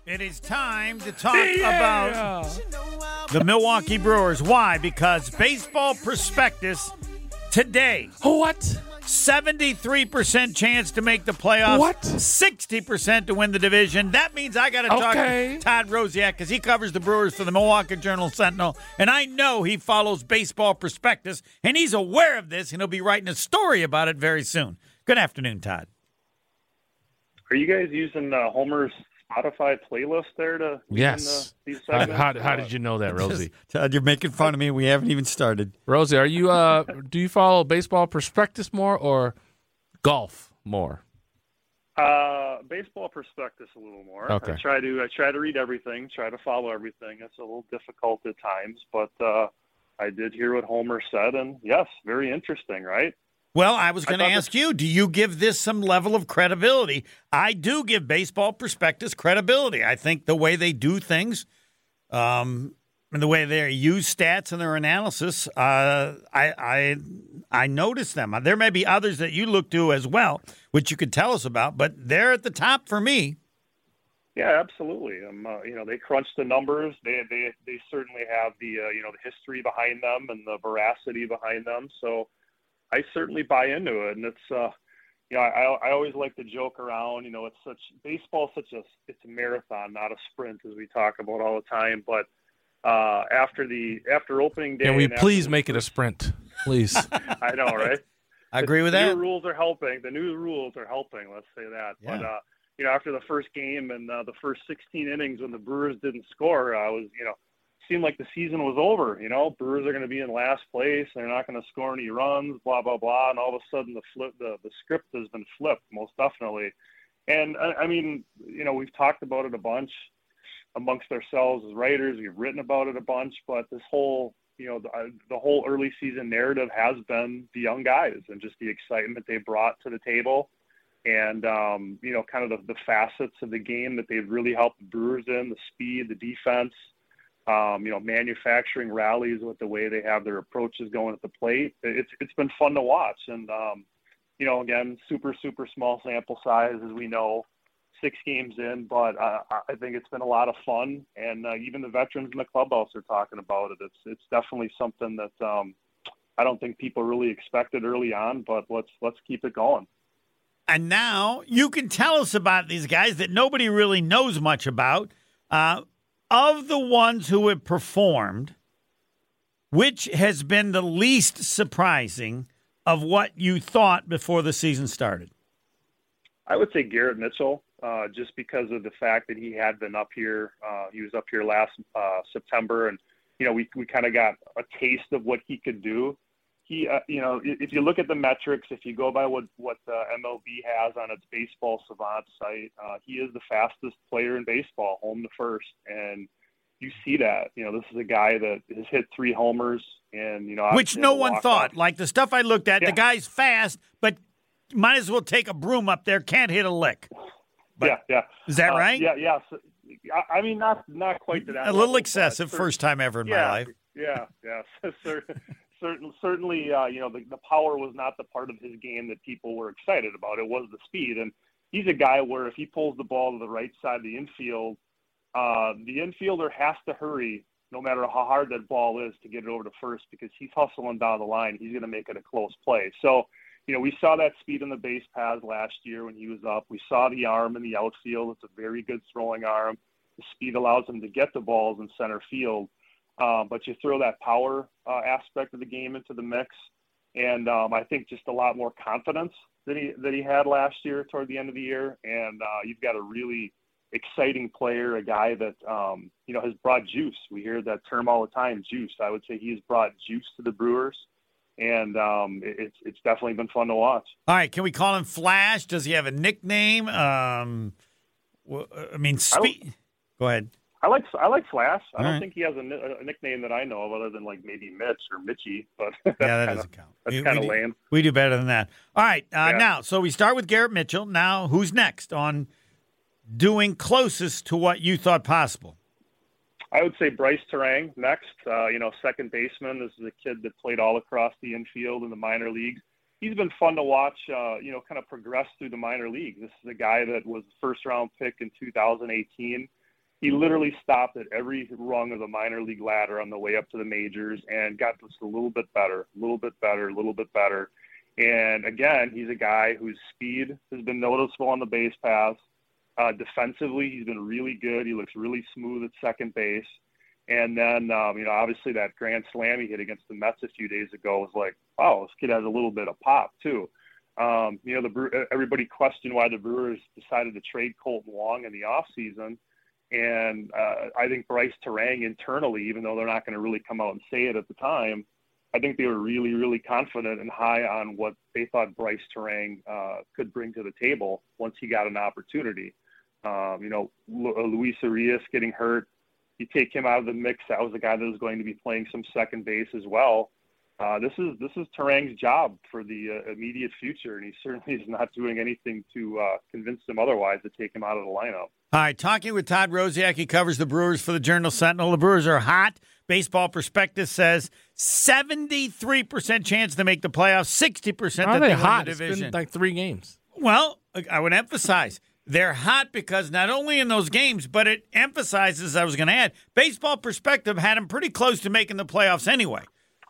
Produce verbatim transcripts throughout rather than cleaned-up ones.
It is time to talk yeah. about the Milwaukee Brewers. Why? Because Baseball Prospectus today. What? seventy-three percent chance to make the playoffs. What? sixty percent to win the division. That means I got to talk okay. to Todd Rosiak because he covers the Brewers for the Milwaukee Journal-Sentinel, and I know he follows Baseball Prospectus, and he's aware of this, and he'll be writing a story about it very soon. Good afternoon, Todd. Are you guys using uh, Homer's Spotify playlist there to yes. The, these how, how, how did you know that, Rosie? Todd, you're making fun of me. We haven't even started. Rosie, are you? Uh, do you follow Baseball Prospectus more or golf more? Uh, Baseball Prospectus a little more. Okay. I try to I try to read everything, try to follow everything. It's a little difficult at times, but uh, I did hear what Homer said, and yes, very interesting, right? Well, I was going to ask you, do you give this some level of credibility? I do give Baseball Prospectus credibility. I think the way they do things um, and the way they use stats in their analysis, uh, I, I I notice them. There may be others that you look to as well, which you could tell us about, but they're at the top for me. Yeah, absolutely. Um, uh, you know, they crunch the numbers. They they they certainly have the uh, you know the history behind them and the veracity behind them. So I certainly buy into it, and it's, uh, you know, I, I always like to joke around. You know, it's such baseball, such a it's a marathon, not a sprint, as we talk about all the time. But uh, after the after opening day, can we and please make it a sprint, please? I know, right? I agree with the that. New rules are helping. The new rules are helping. Let's say that. Yeah. But uh, you know, after the first game and uh, the first sixteen innings, when the Brewers didn't score, I was, you know. Seemed like the season was over. You know, Brewers are going to be in last place. They're not going to score any runs, blah, blah, blah. And all of a sudden the flip, the, the script has been flipped, most definitely. And I, I mean, you know, we've talked about it a bunch amongst ourselves as writers. We've written about it a bunch, but this whole, you know, the, the whole early season narrative has been the young guys and just the excitement they brought to the table. And, um, you know, kind of the, the facets of the game that they've really helped the Brewers in, the speed, the defense, Um, you know, manufacturing rallies with the way they have their approaches going at the plate. It's it's been fun to watch. And, um, you know, again, super, super small sample size, as we know, six games in. But uh, I think it's been a lot of fun. And uh, even the veterans in the clubhouse are talking about it. It's it's definitely something that um, I don't think people really expected early on. But let's let's keep it going. And now you can tell us about these guys that nobody really knows much about. Uh Of the ones who have performed, which has been the least surprising of what you thought before the season started? I would say Garrett Mitchell, uh, just because of the fact that he had been up here. Uh, he was up here last uh, September, and, you know, we, we kind of got a taste of what he could do. He, uh, you know, if you look at the metrics, if you go by what, what the M L B has on its Baseball Savant site, uh, he is the fastest player in baseball, home to first. And you see that, you know, this is a guy that has hit three homers and, you know, which no one thought. Like the stuff I looked at, yeah. the guy's fast, but might as well take a broom up there, can't hit a lick. But yeah, yeah. Is that uh, right? Yeah, yeah. So, I mean, not not quite to that A little level, excessive, first time ever in yeah, my life. Yeah, yeah. Certainly, certainly, uh, you know, the, the power was not the part of his game that people were excited about. It was the speed. And he's a guy where if he pulls the ball to the right side of the infield, uh, the infielder has to hurry no matter how hard that ball is to get it over to first because he's hustling down the line. He's going to make it a close play. So, you know, we saw that speed in the base paths last year when he was up. We saw the arm in the outfield. It's a very good throwing arm. The speed allows him to get the balls in center field. Um, but you throw that power uh, aspect of the game into the mix, and um, I think just a lot more confidence that he that he had last year toward the end of the year. And uh, you've got a really exciting player, a guy that um, you know has brought juice. We hear that term all the time, juice. I would say he's brought juice to the Brewers, and um, it, it's it's definitely been fun to watch. All right, can we call him Flash? Does he have a nickname? Um, I mean, spe- I go ahead. I like I like Flash. I All don't right. think he has a, a nickname that I know of other than like maybe Mitch or Mitchie, but that's Yeah, that kinda, doesn't count. That's We- kind we of do- lame. We do better than that. All right, uh, Yeah. now, so we start with Garrett Mitchell. Now, who's next on doing closest to what you thought possible? I would say Bryce Terang next. Uh, you know, second baseman. This is a kid that played all across the infield in the minor leagues. He's been fun to watch, uh, you know, kind of progress through the minor leagues. This is a guy that was the first round pick in two thousand eighteen. he literally stopped at every rung of the minor league ladder on the way up to the majors and got just a little bit better, a little bit better, a little bit better. And again, he's a guy whose speed has been noticeable on the base paths. Uh, defensively, he's been really good. He looks really smooth at second base. And then, um, you know, obviously that grand slam he hit against the Mets a few days ago was like, wow, this kid has a little bit of pop too. Um, you know, the everybody questioned why the Brewers decided to trade Colton Wong in the offseason. And uh, I think Bryce Terang internally, even though they're not going to really come out and say it at the time, I think they were really, really confident and high on what they thought Bryce Terang uh, could bring to the table once he got an opportunity. Um, you know, Lu- Luis Arias getting hurt, you take him out of the mix. That was a guy that was going to be playing some second base as well. Uh, this is this is Terang's job for the uh, immediate future, and he certainly is not doing anything to uh, convince them otherwise to take him out of the lineup. All right, talking with Todd Rosiak. He covers the Brewers for the Journal Sentinel. The Brewers are hot. Baseball Prospectus says seventy-three percent chance to make the playoffs, sixty percent that they they hot? win the It's division. been like three games. Well, I would emphasize they're hot because not only in those games, but it emphasizes, I was going to add, Baseball Perspective had them pretty close to making the playoffs anyway.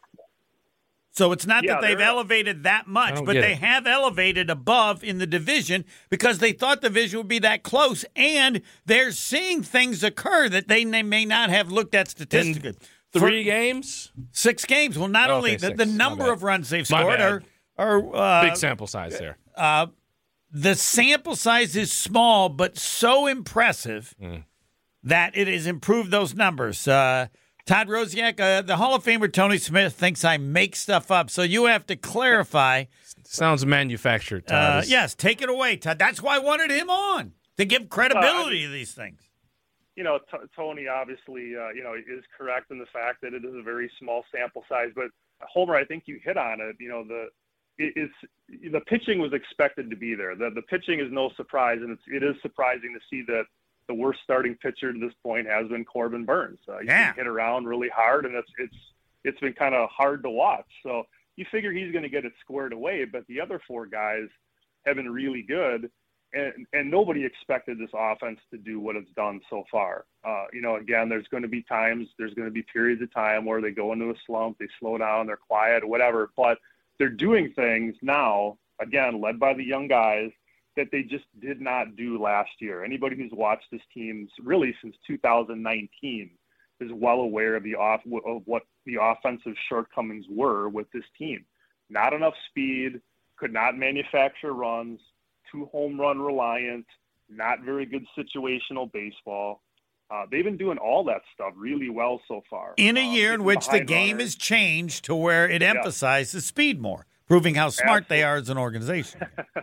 So it's not Yeah, that they've they're- elevated that much, don't but get they it. have elevated above in the division because they thought the division would be that close, and they're seeing things occur that they may not have looked at statistically. Three For games? six games. Well, not Okay, only the, six. the My number bad. of runs they've My scored bad. are are uh, Big sample size there. uh, the sample size is small, but so impressive Mm. that it has improved those numbers. Uh, Todd Rosiak, uh, the Hall of Famer Tony Smith thinks I make stuff up, so you have to clarify. Sounds manufactured, Todd. Uh, It's- yes, take it away, Todd. That's why I wanted him on, to give credibility to these things. You know, T- Tony obviously, uh, you know, is correct in the fact that it is a very small sample size. But Homer, I think you hit on it. You know, the it is the pitching was expected to be there. The the pitching is no surprise, and it's, it is surprising to see that the worst starting pitcher to this point has been Corbin Burns. Uh, he's Yeah. been hit around really hard, and it's it's it's been kind of hard to watch. So you figure he's going to get it squared away, but the other four guys have been really good. And, and nobody expected this offense to do what it's done so far. Uh, you know, again, there's going to be times, there's going to be periods of time where they go into a slump, they slow down, they're quiet, whatever. But they're doing things now, again, led by the young guys, that they just did not do last year. Anybody who's watched this team really since two thousand nineteen is well aware of the off of what the offensive shortcomings were with this team. Not enough speed, could not manufacture runs, too home run reliant, not very good situational baseball. Uh, they've been doing all that stuff really well so far. In a Uh, year in getting which the behind game runners. has changed to where it emphasizes speed more, proving how smart they are as an organization.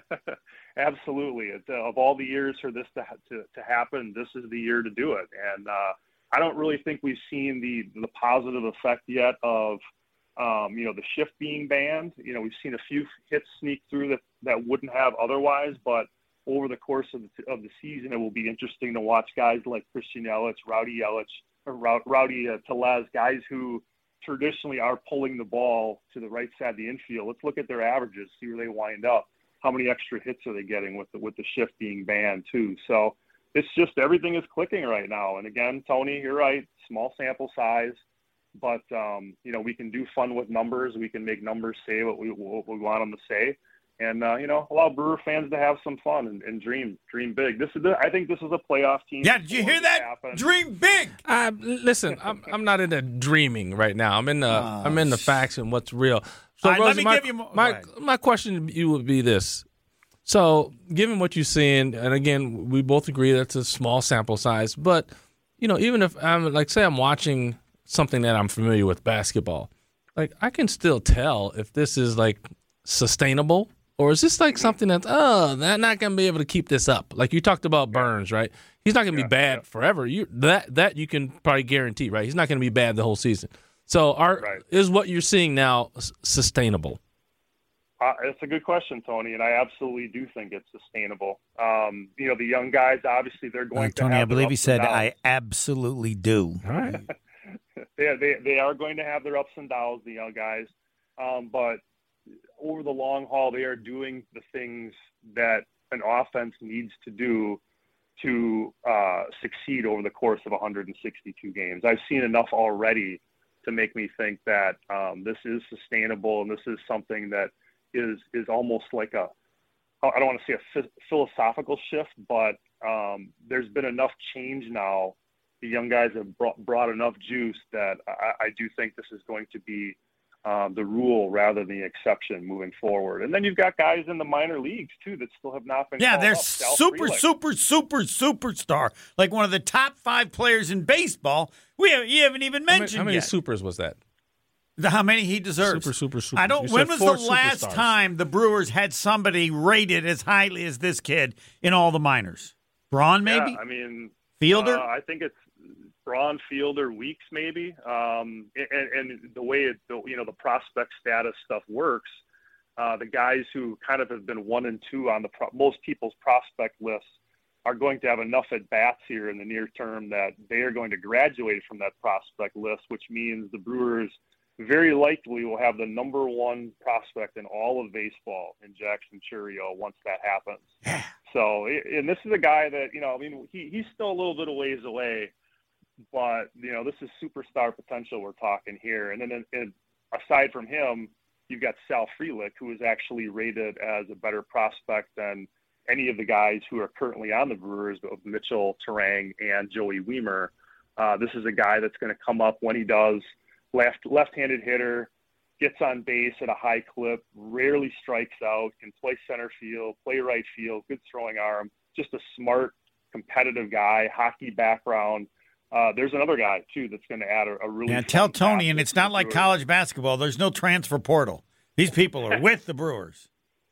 Absolutely. It, uh, of all the years for this to, ha- to to happen, this is the year to do it. And uh, I don't really think we've seen the the positive effect yet of um, you know the shift being banned. You know, we've seen a few hits sneak through that that wouldn't have otherwise, but over the course of the, of the season, it will be interesting to watch guys like Christian Yelich, Rowdy Yelich, or Row- Rowdy uh, Tellez, guys who traditionally are pulling the ball to the right side of the infield. Let's look at their averages, see where they wind up. How many extra hits are they getting with the, with the shift being banned too? So it's just everything is clicking right now. And again, Tony, you're right, small sample size, but um, you know, we can do fun with numbers. We can make numbers say what we, what we want them to say. And, uh, you know, allow Brewer fans to have some fun and, and dream, dream big. This is, the, I think this is a playoff team. Yeah, did you hear that? Happen. Dream big. Uh, listen, I'm I'm not into dreaming right now. I'm in the Oh, I'm in the facts and what's real. So, All right, let Rosie, me my, give you more- my go ahead. my question to you would be this: so, given what you're seeing, and again, we both agree that's a small sample size, but you know, even if I'm like, say, I'm watching something that I'm familiar with, basketball, like I can still tell if this is like sustainable. Or is this like something that's, oh, they're not going to be able to keep this up? Like you talked about Burns, right? He's not going to Yeah, be bad yeah. forever. You that that you can probably guarantee, right? He's not going to be bad the whole season. So, are Right. is what you're seeing now s- sustainable? Uh, it's a good question, Tony, and I absolutely do think it's sustainable. Um, you know, the young guys, obviously, they're going Uh, to Tony, have I their believe he ups said, and downs. I absolutely do. All right. they, they they are going to have their ups and downs, the young guys, um, but over the long haul, they are doing the things that an offense needs to do to uh, succeed over the course of one hundred sixty-two games. I've seen enough already to make me think that um, this is sustainable, and this is something that is is almost like a, I don't want to say a f- philosophical shift, but um, there's been enough change now. The young guys have brought, brought enough juice that I, I do think this is going to be um, the rule rather than the exception moving forward. And then you've got guys in the minor leagues, too, that still have not been Yeah, called they're up. Sal super, Frelick. super, super, superstar. Like one of the top five players in baseball. We have, you haven't even How many, mentioned how many yet supers was that? The- how many he deserves. Super, super, super. I don't. You When said was the four last superstars. time the Brewers had somebody rated as highly as this kid in all the minors? Braun, maybe? Yeah, I mean, Fielder? Uh, I think it's Braun, Fielder, Weeks, maybe. Um, and, and the way it, you know, the prospect status stuff works, uh, the guys who kind of have been one and two on the pro- most people's prospect lists are going to have enough at bats here in the near term that they are going to graduate from that prospect list, which means the Brewers very likely will have the number one prospect in all of baseball in Jackson Chourio once that happens. Yeah. So, and this is a guy that, you know, I mean, he, he's still a little bit of ways away, but, you know, this is superstar potential we're talking here. And then and, and aside from him, you've got Sal Frelick, who is actually rated as a better prospect than any of the guys who are currently on the Brewers, of Mitchell, Terang, and Joey Weimer. Uh, this is a guy that's going to come up when he does, left, left-handed hitter, gets on base at a high clip, rarely strikes out, can play center field, play right field, good throwing arm, just a smart, competitive guy, hockey background. Uh, there's another guy, too, that's going to add a, a really Yeah, tell fun Tony, and facet it's to not the like Brewers. college basketball. There's no transfer portal. These people are with the Brewers.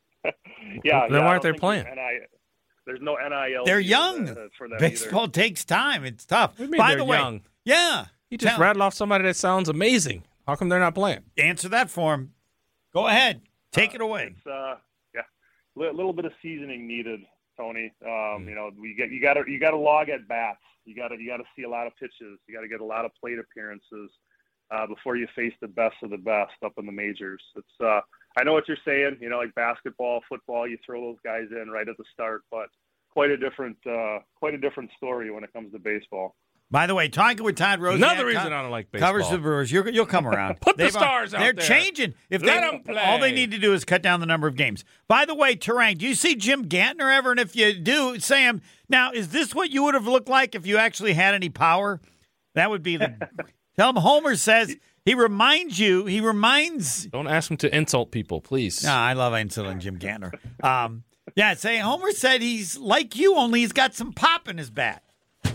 Yeah, Then yeah, why I aren't they don't think playing? there's N I There's no N I L. They're deal young. that- for them Baseball takes time. It's tough. What do you mean By they're the way, young? yeah. You just Tell- rattled off somebody that sounds amazing. How come they're not playing? Answer that for him. Go ahead. Take it Uh, away. It's, uh, yeah, a little bit of seasoning needed, Tony. Um, Mm. You know, we get you got to you got to log at bats. You got to you got to see a lot of pitches. You got to get a lot of plate appearances uh, before you face the best of the best up in the majors. It's uh, I know what you're saying. You know, like basketball, football, you throw those guys in right at the start, but quite a different uh, quite a different story when it comes to baseball. By the way, talking with Todd Rose. Another reason I don't like baseball. Covers the Brewers. You're, you'll come around. Put the They've- stars out They're there. changing. If Let they, 'em play. All they need to do is cut down the number of games. By the way, Terang, do you see Jim Gantner ever? And if you do, Sam, now, is this what you would have looked like if you actually had any power? That would be the – tell him Homer says he reminds you – he reminds – Don't ask him to insult people, please. no, I love insulin Jim Gantner. Um, yeah, say Homer said he's like you, only he's got some pop in his bat.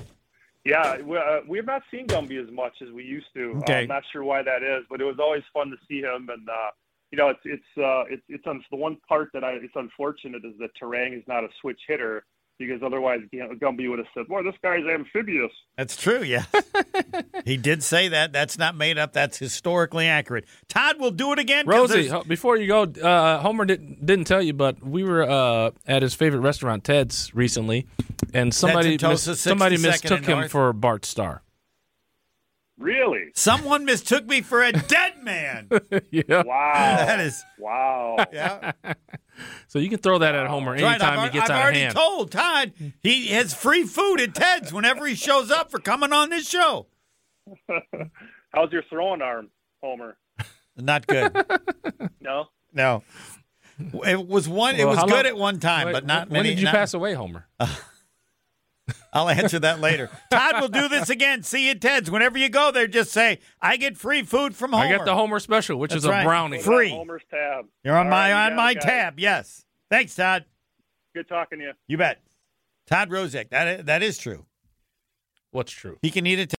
Yeah, we, uh, we have not seen Gumby as much as we used to. Okay. Uh, I'm not sure why that is, but it was always fun to see him. And uh, you know, it's it's uh, it's it's un- the one part that I it's unfortunate is that Terang is not a switch hitter, because otherwise you know, Gumby would have said, "Boy, this guy's amphibious." That's true, yeah. He did say that. That's not made up. That's historically accurate. Todd will do it again. 'cause Rosie, there's- ho- before you go, uh, Homer didn't didn't tell you, but we were uh, at his favorite restaurant, Ted's, recently, and somebody in Tulsa, mis- somebody sixty-second mistook and him North. for Bart Starr. Really? Someone mistook me for a dead man. Yeah. Wow. That is, Wow. yeah. So you can throw that at Homer Right, anytime I've, he gets I've out of already hand. told Todd he has free food at Ted's whenever he shows up for coming on this show. How's your throwing arm, Homer? Not good. No. No. It was one. it Well, was how good long- at one time, Wait, but not when many. did you not- pass away, Homer? I'll answer that later. Todd will do this again. See you at Ted's. Whenever you go there, just say, I get free food from Homer. I get the Homer special, which That's is a right. brownie. Free. Put it on Homer's tab. You're on All my right, you on got my it, guys. tab. Yes. Thanks, Todd. Good talking to you. You bet. Todd Rozek. That is, that is true. What's true? He can eat it.